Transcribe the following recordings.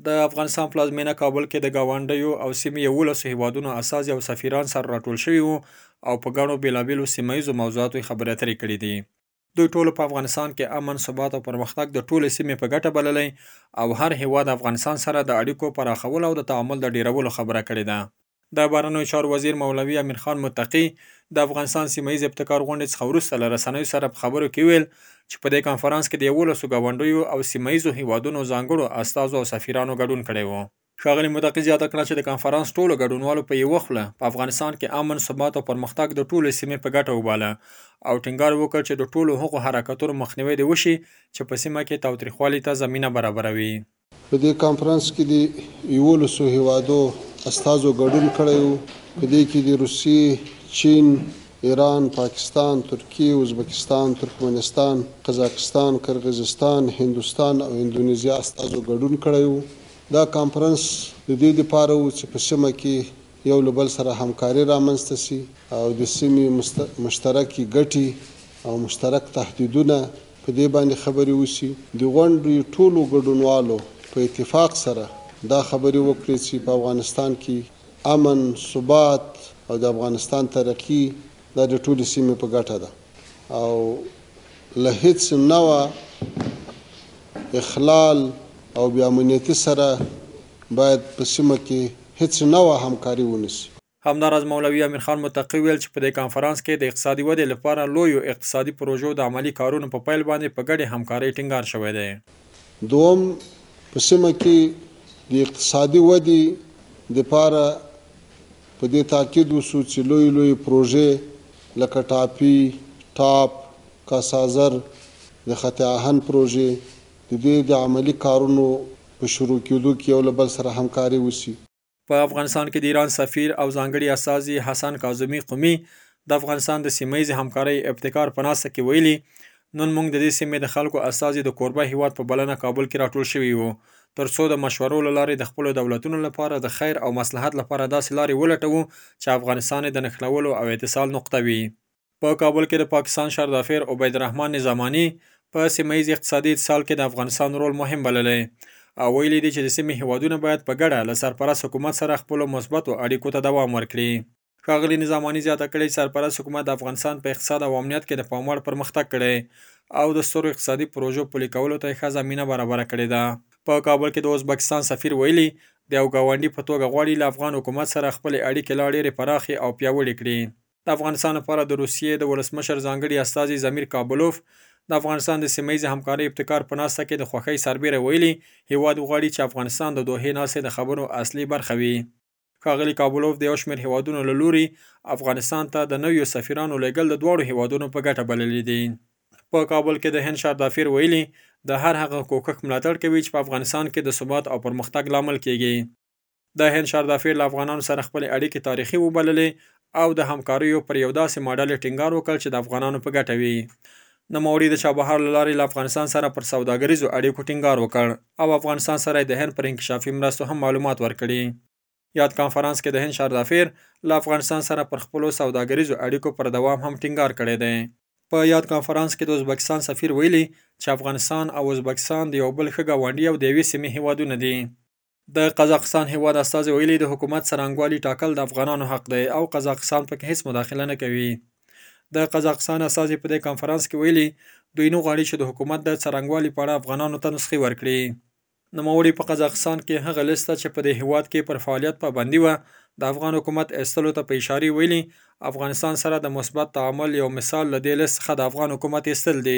د افغانستان پلازمېنه کابل کې د ګاونډیو او سیمې 11 هیوادونو استازي او سفیران سره راټول شوي وو او په ګڼو بېلابېلو سیمه ییزو موضوعاتو یې خبرې اترې کړې دي. دوی ټولو په افغانستان کې امن، ثبات او پرمختګ د ټولې سیمې په ګټه بللی او هر هیواد افغانستان سره د اړیکو پراخولو او د تعامل د ډیرولو خبره کړې ده. د بهرنیو چارو وزیر مولوي امیر خان متقي د افغانستان سیمه ییز ابتکار غونډې څخه وروسته له رسنیو سره په خبرو کې ویل چې په دې کنفرانس کې د 11 ګاونډیو او سیمه ییزو هیوادونو ځانګړو استازو او سفیرانو ګډون کړی و. ښاغلي متقي زیاته کړه چې د کنفرانس ټولو ګډونوالو په یوه خوله په افغانستان کې امن، ثبات او پرمختګ د ټولې سیمې په ګټه وباله او ټینګار وکړ چې د ټولو هغو حرکتونو مخنیوی دې وشي چې په سیمه کې تاوتریخوالي ته زمینه برابروي. په دې کنفرانس کې د 11 هیوادو استازو ګډون کړی و. په دې کې د روسیې، چین، ایران، پاکستان، ترکیه، ازبکستان، ترکمنستان، قزاقستان، قرغیزستان، هندوستان او اندونیزیا استازو ګډون کړی و. دا کنفرانس د دې لپاره و چې په سیمه کې یو له بل سره همکاري رامنځته سي او د سیمې مشترکې ګټې او مشترک تهدیدونه په دې باندې خبرې وشي. د غونډې ټولو ګډونوالو په اتفاق سره دا خبرې وکړې چې په افغانستان کې امن، ثبات او د افغانستان ترقي دا د ټولې سیمې په ګټه ده او له هیڅ نوع اخلال او بې امنیتي سره باید په سیمه کې هیڅ نوع همکاري ونشي. همداراز مولوي امیر خان متقي ویل چې په دې کنفرانس کې د اقتصادي ودې لپاره لویو اقتصادي پروژو د عملي کارونو په پیل باندې په ګډې همکارۍ ټینګار شوی دی. دوم، په سیمه کې د اقتصادي ودې لپاره په دې تاکید وشو چې لوی پروژې لکه ټاپ، کاسازر، د خط آهن پروژې د دې د عملي کارونو په شروع کېدو کې یو له بل سره همکاري وشي. په افغانستان کې د ایران سفیر او ځانګړي استازي حسن کاظمي قومي د افغانستان د سیمه ییزې همکارۍ ابتکار په ناسته کې ویلي نن موږ د دې سیمې د خلکو استازي د کوربه هیواد په بلنه کابل کې راټول شوي وو ترڅو د مشورو له لارې د خپلو دولتونو لپاره د خیر او مصلحت لپاره داسې لارې ولټوو چې افغانستان د نښلولو او اتصال نقطه وي. په کابل کې د پاکستان شهردافیر عبید الرحمن نظامانی په سیمه ییز اقتصادي اتصال کې د افغانستان رول مهم بللی او ویلي دي چې د سیمې هیوادونه باید په ګډه له سرپرست حکومت سره خپلو مثبتو اړیکو ته دوام ورکړي. ښاغلي نظامانی زیاته کړې چې سرپرست حکومت د افغانستان په اقتصاد او امنیت کې د پام وړ پرمختګ کړی او د سترو اقتصادي پروژو پلي کولو ته یې ښه زمینه برابره کړې ده. په کابل کې د ازبکستان سفیر ویلي د یو ګاونډي په توګه غواړي له افغان حکومت سره خپلې اړیکې لا ډېرې پراخې او پیاوړې کړي. د افغانستان لپاره د روسیې د ولسمشر ځانګړي استازي زمیر کابلوف د افغانستان د سیمه ییزې همکارۍ ابتکار په ناسته کې د خوښۍ سربیره ویلي هیواد غواړي چې افغانستان د دوحې ناستې د خبرو اصلي برخه وي. ښاغلي کابلوف د یو شمېر هیوادونو له لوري افغانستان ته د نویو سفیرانو لیږل د دواړو هیوادونو په ګټه بللي دي. په کابل کې د هند شهردافیر ویلي د هر هغه کوښښ ملاتړ کوي چې په افغانستان کې د ثبات او پرمختګ لامل کیږي. د هند شهردافیر له افغانانو سره خپلې اړیکې تاریخي وبللې او د همکاریو پر یو داسې ماډل ټینګار وکړ چې د افغانانو په ګټه وي. نوموړي د چابهار له لارې له افغانستان سره پر سوداګریزو اړیکو ټینګار وکړ او افغانستان سره د هند پر انکشافي مرستو هم معلومات ورکړي. یاد کنفرانس کې د هند شهردافیر له افغانستان سره پر خپلو سوداګریزو اړیکو پر دوام هم ټینګار کړی دی. په یاد کنفرانس کې د ازبکستان سفیر ویلي چې افغانستان او ازبکستان د یو بل ښه ګاونډي او د یوې سیمې هیوادونه دي. د قزاقستان هیواد استازي ویلي د حکومت څرنګوالي ټاکل د افغانانو حق دی او قزاقستان پکې هیڅ مداخله نه کوي. د قزاقستان استازي په دې کنفرانس کې ویلي دوی نه غواړي چې د حکومت د څرنګوالي په اړه افغانانو ته نسخې ورکړي. نوموړي په قزاقستان کې هغه لیست چې په دې هیواد کې پر فعالیت پابندي وه د افغان حکومت ایستلو ته په اشارې ویلي افغانستان سره د مثبت تعامل یو مثال له دې لیست څخه د افغان حکومت ایستل دي.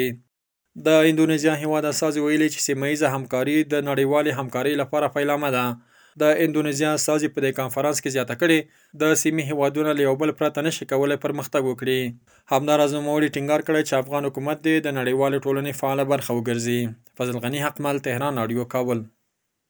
د اندونیزیا هیواد استازي ویلي چې سیمه ییزه همکاري د نړیوالې همکارۍ لپاره پیلامه ده. د اندونیزیا استازي په دې کنفرانس کې زیاته کړې د سیمې هیوادونه له یو بل پرته نشي کولی پرمختګ وکړي. همداراز نوموړي ټینګار کړی چې افغان حکومت دې د نړیوالې ټولنې فعاله برخه وګرځي. فضل غني حقمل، تهران رادیو، کابل.